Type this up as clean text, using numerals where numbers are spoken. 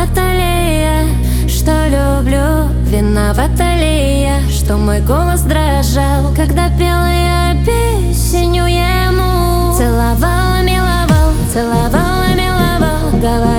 Виновата ли я, что люблю? Виновата ли я, что мой голос дрожал, когда пела я песню ему? Целовала, миловал, миловал,